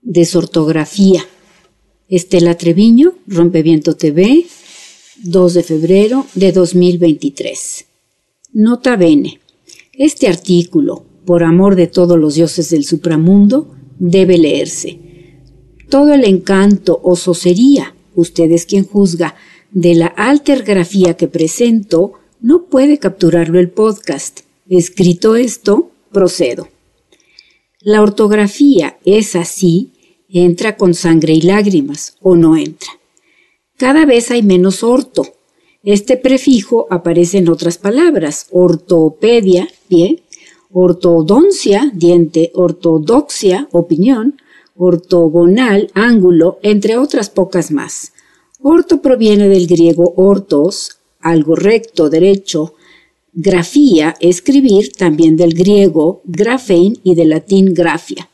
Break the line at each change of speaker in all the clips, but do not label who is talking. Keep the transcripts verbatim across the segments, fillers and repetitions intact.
Desortografía. Estela Treviño, Rompeviento T V, dos de febrero de dos mil veintitrés. Nota bene. Este artículo, por amor de todos los dioses del supramundo, debe leerse. Todo el encanto o socería, usted es quien juzga, de la altergrafía que presento, no puede capturarlo el podcast. Escrito esto, procedo. La ortografía es así, entra con sangre y lágrimas, o no entra. Cada vez hay menos orto. Este prefijo aparece en otras palabras: ortopedia, pie; ortodoncia, diente; ortodoxia, opinión; ortogonal, ángulo, entre otras pocas más. Orto proviene del griego ortos, algo recto, derecho; grafía, escribir, también del griego graphein y del latín graphia.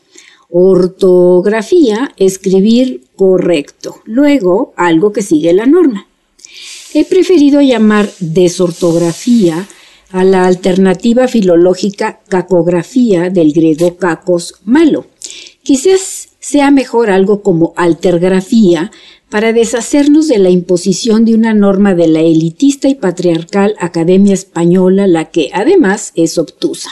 Ortografía, escribir correcto. Luego, algo que sigue la norma. He preferido llamar desortografía a la alternativa filológica cacografía del griego kakos, malo. Quizás sea mejor algo como altergrafía para deshacernos de la imposición de una norma de la elitista y patriarcal Academia Española, la que además es obtusa.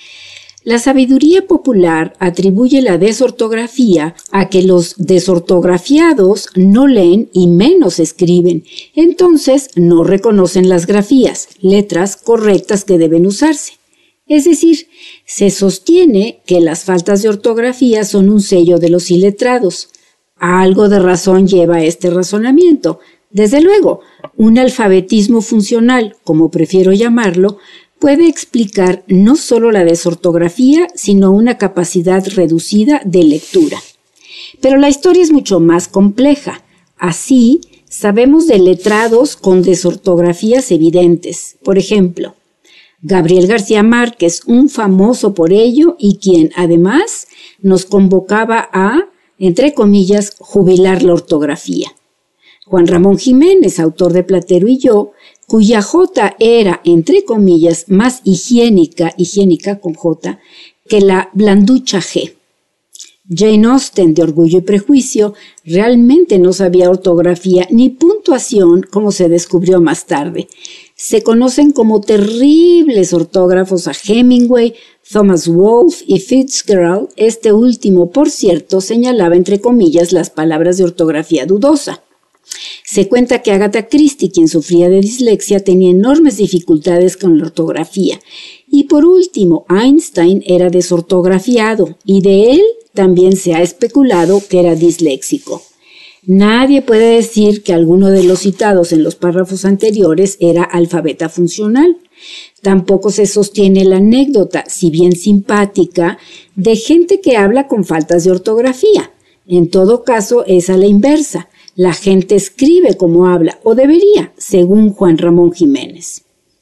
La sabiduría popular atribuye la desortografía a que los desortografiados no leen y menos escriben, entonces no reconocen las grafías, letras correctas que deben usarse. Es decir, se sostiene que las faltas de ortografía son un sello de los iletrados. Algo de razón lleva este razonamiento. Desde luego, un alfabetismo funcional, como prefiero llamarlo, puede explicar no solo la desortografía, sino una capacidad reducida de lectura. Pero la historia es mucho más compleja. Así, sabemos de letrados con desortografías evidentes. Por ejemplo, Gabriel García Márquez, un famoso por ello y quien, además, nos convocaba a, entre comillas, jubilar la ortografía. Juan Ramón Jiménez, autor de Platero y yo, cuya J era, entre comillas, más higiénica, higiénica con J, que la blanducha G. Jane Austen, de Orgullo y Prejuicio, realmente no sabía ortografía ni puntuación, como se descubrió más tarde. Se conocen como terribles ortógrafos a Hemingway, Thomas Wolfe y Fitzgerald. Este último, por cierto, señalaba entre comillas las palabras de ortografía dudosa. Se cuenta que Agatha Christie, quien sufría de dislexia, tenía enormes dificultades con la ortografía. Y por último, Einstein era desortografiado, y de él también se ha especulado que era disléxico. Nadie puede decir que alguno de los citados en los párrafos anteriores era alfabeta funcional. Tampoco se sostiene la anécdota, si bien simpática, de gente que habla con faltas de ortografía. En todo caso, es a la inversa. La gente escribe como habla, o debería, según Juan Ramón Jiménez.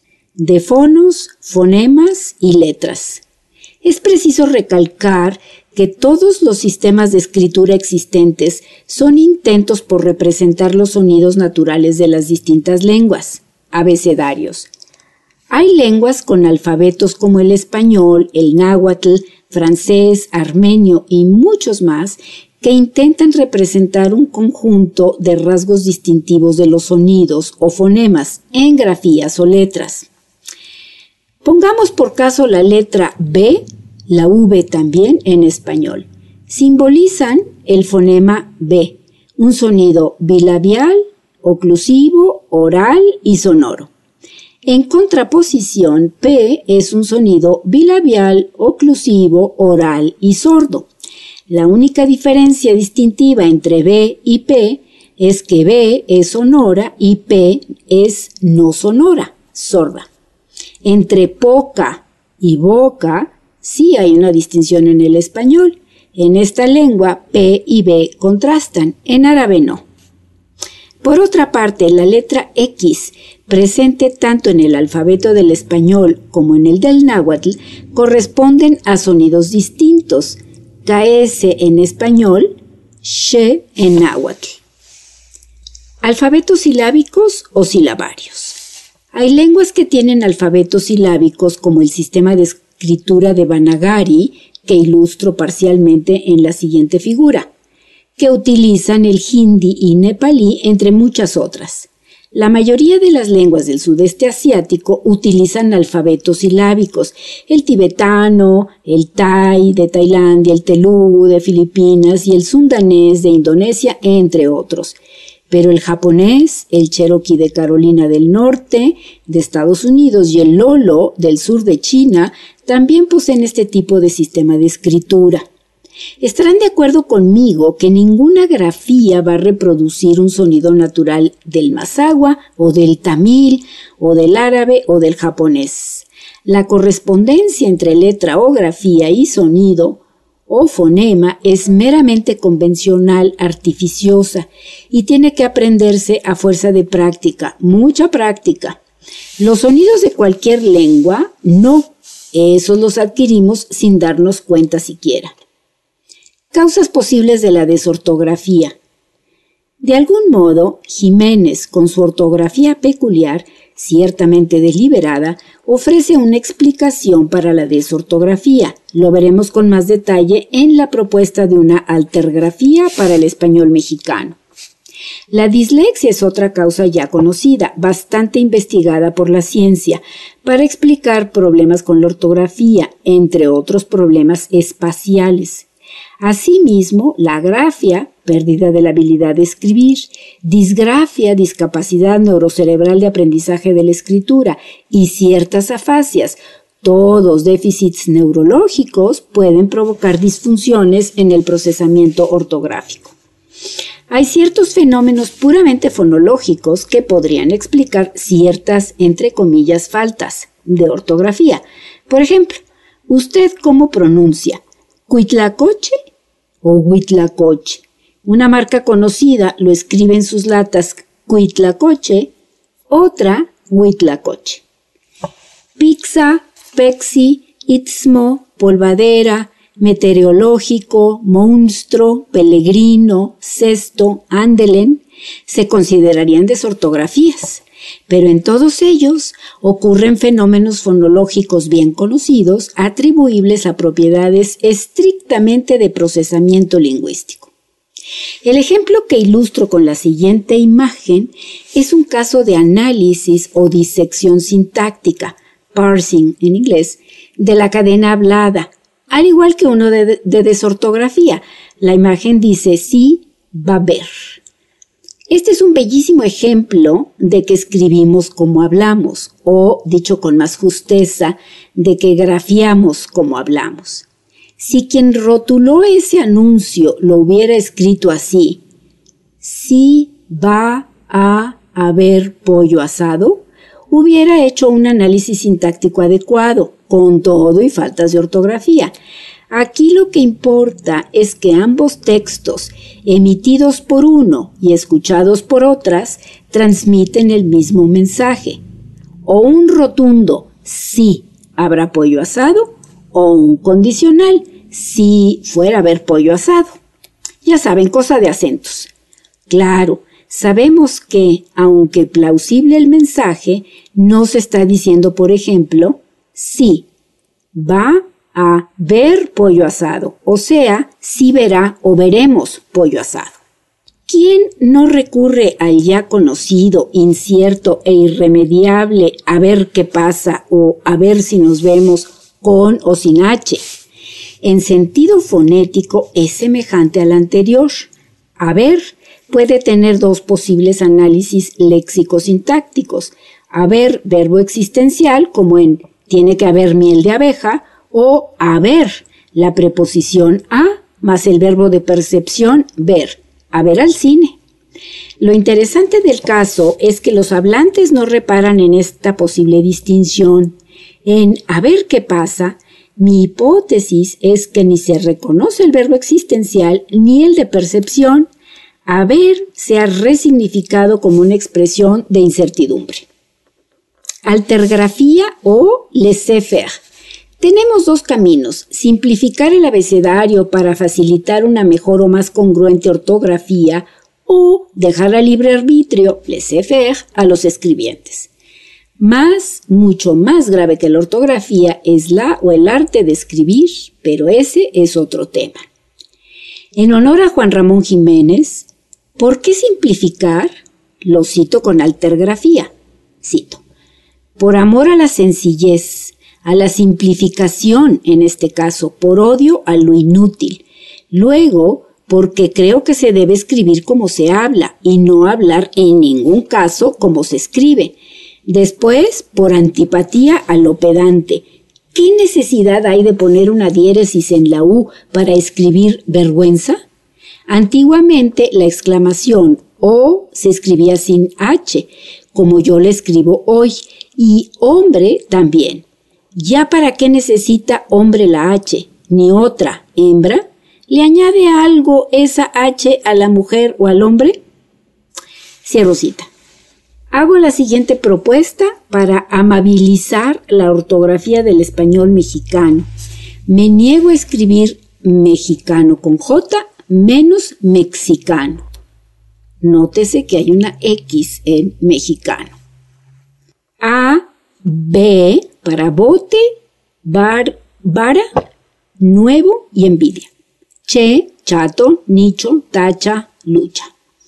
De fonos, fonemas y letras. Es preciso recalcar que todos los sistemas de escritura existentes son intentos por representar los sonidos naturales de las distintas lenguas, abecedarios. Hay lenguas con alfabetos como el español, el náhuatl, francés, armenio y muchos más que intentan representar un conjunto de rasgos distintivos de los sonidos o fonemas en grafías o letras. Pongamos por caso la letra B, la V también en español. Simbolizan el fonema B, un sonido bilabial, oclusivo, oral y sonoro. En contraposición, P es un sonido bilabial, oclusivo, oral y sordo. La única diferencia distintiva entre B y P es que B es sonora y P es no sonora, sorda. Entre poca y boca sí hay una distinción en el español. En esta lengua P y B contrastan, en árabe no. Por otra parte, la letra X, presente tanto en el alfabeto del español como en el del náhuatl, corresponden a sonidos distintos. K S en español, Sh en náhuatl. Alfabetos silábicos o silabarios. Hay lenguas que tienen alfabetos silábicos como el sistema de escritura de Banagari, que ilustro parcialmente en la siguiente figura. que utilizan el hindi y nepalí, entre muchas otras. La mayoría de las lenguas del sudeste asiático utilizan alfabetos silábicos, el tibetano, el thai de Tailandia, el telugu de Filipinas y el sundanés de Indonesia, entre otros. Pero el japonés, el cherokee de Carolina del Norte, de Estados Unidos, y el lolo del sur de China también poseen este tipo de sistema de escritura. Estarán de acuerdo conmigo que ninguna grafía va a reproducir un sonido natural del mazahua o del tamil o del árabe o del japonés. La correspondencia entre letra o grafía y sonido o fonema es meramente convencional, artificiosa, y tiene que aprenderse a fuerza de práctica, mucha práctica. Los sonidos de cualquier lengua, no, esos los adquirimos sin darnos cuenta siquiera. Causas posibles de la desortografía. De algún modo, Jiménez, con su ortografía peculiar, ciertamente deliberada, ofrece una explicación para la desortografía. Lo veremos con más detalle en la propuesta de una altergrafía para el español mexicano. La dislexia es otra causa ya conocida, bastante investigada por la ciencia, para explicar problemas con la ortografía, entre otros problemas espaciales. Asimismo, la agrafia, pérdida de la habilidad de escribir, disgrafia, discapacidad neurocerebral de aprendizaje de la escritura, y ciertas afasias, todos déficits neurológicos, pueden provocar disfunciones en el procesamiento ortográfico. Hay ciertos fenómenos puramente fonológicos que podrían explicar ciertas, entre comillas, faltas de ortografía. Por ejemplo, ¿usted cómo pronuncia? ¿Huitlacoche o Huitlacoche? Una marca conocida lo escribe en sus latas Huitlacoche, otra Huitlacoche. Pizza, Pexi, Istmo, Polvadera, Meteorológico, Monstruo, Pellegrino, Cesto, Andelen se considerarían desortografías, pero en todos ellos ocurren fenómenos fonológicos bien conocidos atribuibles a propiedades estrictamente de procesamiento lingüístico. El ejemplo que ilustro con la siguiente imagen es un caso de análisis o disección sintáctica, parsing en inglés, de la cadena hablada, al igual que uno de, de desortografía. La imagen dice sí, va a ver. Este es un bellísimo ejemplo de que escribimos como hablamos, o, dicho con más justeza, de que grafiamos como hablamos. Si quien rotuló ese anuncio lo hubiera escrito así, sí va a haber pollo asado, hubiera hecho un análisis sintáctico adecuado, con todo y faltas de ortografía. Aquí lo que importa es que ambos textos, emitidos por uno y escuchados por otras, transmiten el mismo mensaje. O un rotundo sí habrá pollo asado, o un condicional si fuera a haber pollo asado. Ya saben, cosa de acentos. Claro, sabemos que, aunque plausible el mensaje, no se está diciendo, por ejemplo, sí va a ver pollo asado, o sea, sí verá o veremos pollo asado. ¿Quién no recurre al ya conocido, incierto e irremediable a ver qué pasa o a ver si nos vemos con o sin H? En sentido fonético es semejante al anterior. A ver puede tener dos posibles análisis léxico-sintácticos. Haber verbo existencial, como en tiene que haber miel de abeja, o haber, la preposición a más el verbo de percepción ver, a ver al cine. Lo interesante del caso es que los hablantes no reparan en esta posible distinción. En a ver qué pasa, mi hipótesis es que ni se reconoce el verbo existencial ni el de percepción. A ver se ha resignificado como una expresión de incertidumbre. Altergrafía o laissez-faire. Tenemos dos caminos: simplificar el abecedario para facilitar una mejor o más congruente ortografía, o dejar a libre arbitrio, laissez-faire, a los escribientes. Más, mucho más grave que la ortografía es la o el arte de escribir, pero ese es otro tema. En honor a Juan Ramón Jiménez, ¿por qué simplificar? Lo cito con altergrafía. Cito. Por amor a la sencillez, a la simplificación en este caso, por odio a lo inútil. Luego, porque creo que se debe escribir como se habla y no hablar en ningún caso como se escribe. Después, por antipatía a lo pedante. ¿Qué necesidad hay de poner una diéresis en la U para escribir vergüenza? Antiguamente la exclamación O se escribía sin H, como yo le escribo hoy, y hombre también. ¿Ya para qué necesita hombre la H? Ni otra, hembra. ¿Le añade algo esa H a la mujer o al hombre? Cierro cita. Hago la siguiente propuesta para amabilizar la ortografía del español mexicano. Me niego a escribir mexicano con J menos mexicano. Nótese que hay una X en mexicano. A, B para bote, bar, vara, nuevo y envidia. Che, chato, nicho, tacha, lucha.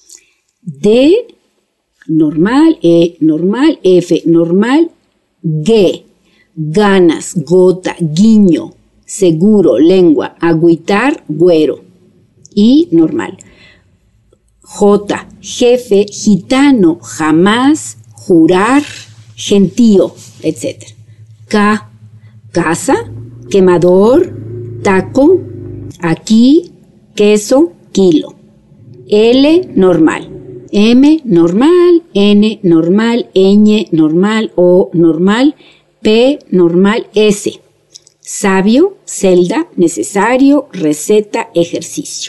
D, normal, E, normal, F, normal, G, ganas, gota, guiño, seguro, lengua, agüitar, güero. Y normal. J, jefe, gitano, jamás, jurar, gentío, etcétera. K, casa, quemador, taco, aquí, queso, kilo. L, normal. M, normal. N, normal. Ñ, normal. O, normal. P, normal. S, sabio, celda, necesario, receta, ejercicio.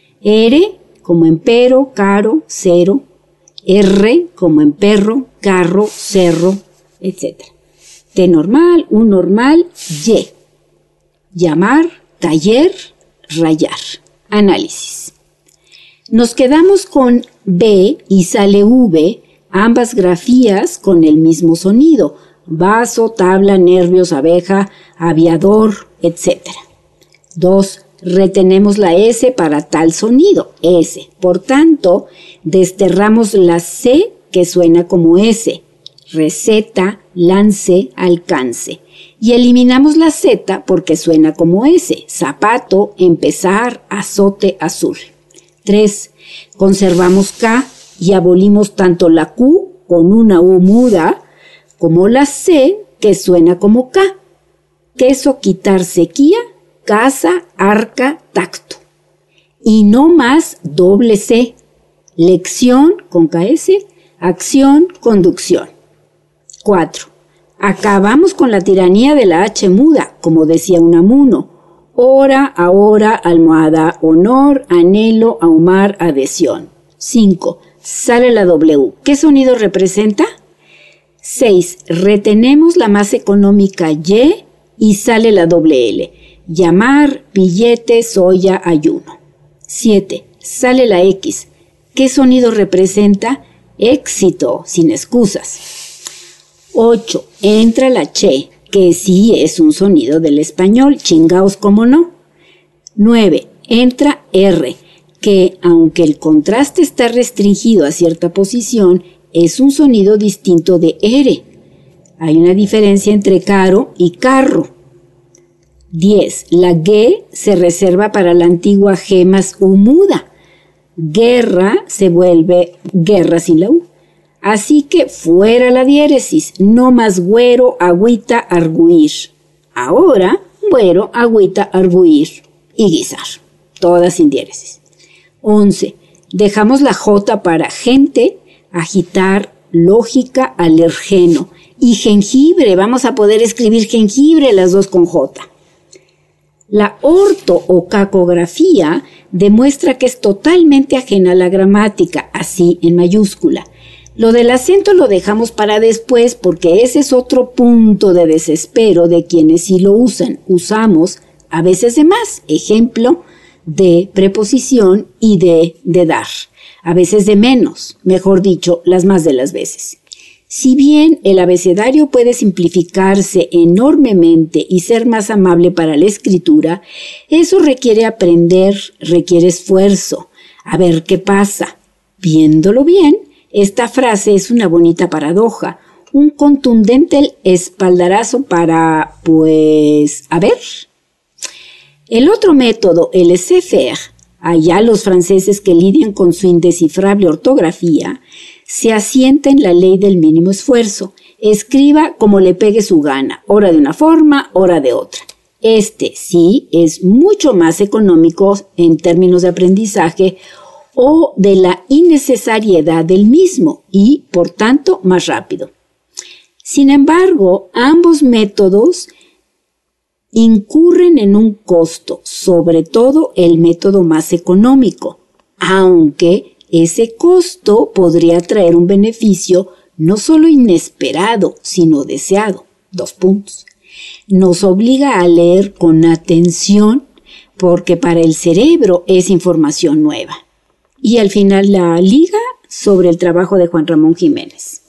R, como en pero, caro, cero. R, como en perro, carro, cerro, etcétera. T normal, U normal, Y. Llamar, taller, rayar. Análisis. Nos quedamos con B y sale V, ambas grafías con el mismo sonido. Vaso, tabla, nervios, abeja, aviador, etcétera. dos. Retenemos la S para tal sonido, S. Por tanto, desterramos la C que suena como S, receta, lance, alcance. Y eliminamos la Z porque suena como S, zapato, empezar, azote, azul. tres. Conservamos K y abolimos tanto la Q con una U muda como la C que suena como K. Queso, quitar, sequía, casa, arca, tacto. Y no más doble C. Lección con K S, acción, conducción. cuatro. Acabamos con la tiranía de la H muda, como decía Unamuno. Hora, ahora, almohada, honor, anhelo, ahumar, adhesión. cinco. Sale la W. ¿Qué sonido representa? seis. Retenemos la más económica Y y sale la doble L. Llamar, billete, soya, ayuno. siete. Sale la X. ¿Qué sonido representa? Éxito, sin excusas. ocho. Entra la che, que sí es un sonido del español, chingaos como no. nueve. Entra R, que aunque el contraste está restringido a cierta posición, es un sonido distinto de R. Hay una diferencia entre caro y carro. diez. La G se reserva para la antigua G más U muda. Guerra se vuelve guerra sin la U. Así que fuera la diéresis, no más güero, agüita, arguir. Ahora, güero, agüita, arguir y guisar. Todas sin diéresis. once. Dejamos la J para gente, agitar, lógica, alergeno. Y jengibre, vamos a poder escribir jengibre las dos con J. La orto o cacografía demuestra que es totalmente ajena a la gramática, así en mayúscula. Lo del acento lo dejamos para después porque ese es otro punto de desespero de quienes sí lo usan. Usamos a veces de más, ejemplo de preposición y de de dar. A veces de menos, mejor dicho, las más de las veces. Si bien el abecedario puede simplificarse enormemente y ser más amable para la escritura, eso requiere aprender, requiere esfuerzo. A ver qué pasa. Viéndolo bien, esta frase es una bonita paradoja, un contundente espaldarazo para, pues, a ver. El otro método, el laissez-faire, allá los franceses que lidian con su indescifrable ortografía, se asienta en la ley del mínimo esfuerzo. Escriba como le pegue su gana, ora de una forma, ora de otra. Este sí es mucho más económico en términos de aprendizaje o de la innecesariedad del mismo y, por tanto, más rápido. Sin embargo, ambos métodos incurren en un costo, sobre todo el método más económico, aunque ese costo podría traer un beneficio no solo inesperado, sino deseado. Dos puntos. Nos obliga a leer con atención porque para el cerebro es información nueva. Y al final la liga sobre el trabajo de Juan Ramón Jiménez.